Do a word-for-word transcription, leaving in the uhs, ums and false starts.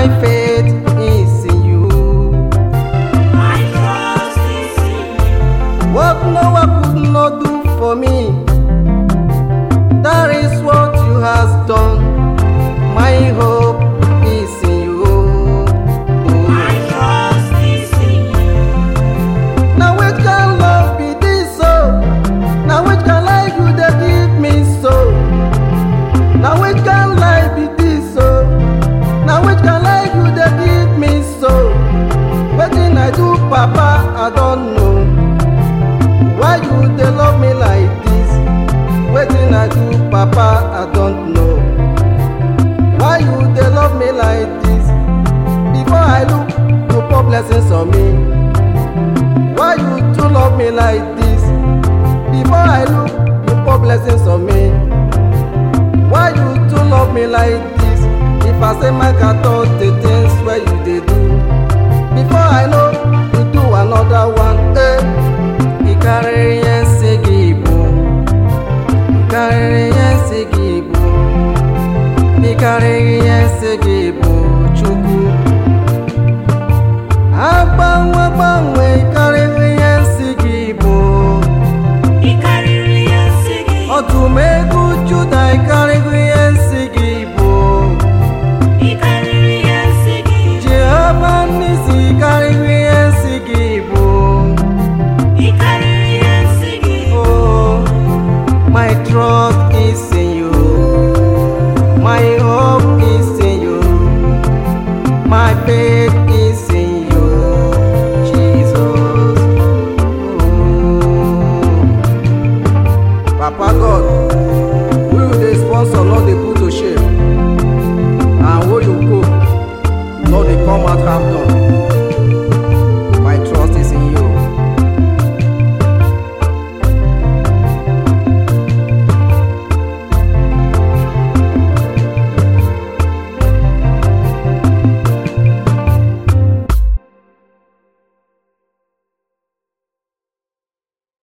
My faith is in you. My trust is in you. What no one could not do for me, that is what you have done. My hope is in you. My trust is in you. Now which can love be this so? Now which can life you they give me so? Now which can life be this so? Now which can life you they give me so? Wetin I do, Papa, I don't know. Why you they love me like this? Wetin I do, Papa, I don't know. Why you they love me like this? Before I look, you pour blessings on me. Why you too love me like this? Before I look, you pour blessings on me. Why you too love me like this? If I say my cat all the things where you they do, before I know, you do another one. Eh? Ikarere yense gibo, Ikarere yense gibo, Ikarere yense gibo, Chukwu. Agbanwe agbanwe, Ikarere yense gibo, Ikarere yense gibo. Ọdụm egwu Juda, Ikarere yense gibo, Ikarere yense gibo. Jehova Nisi, Ikarere yense gibo. Ikarere yense gibo. Oh, my trust is in you. My hope is in you. My faith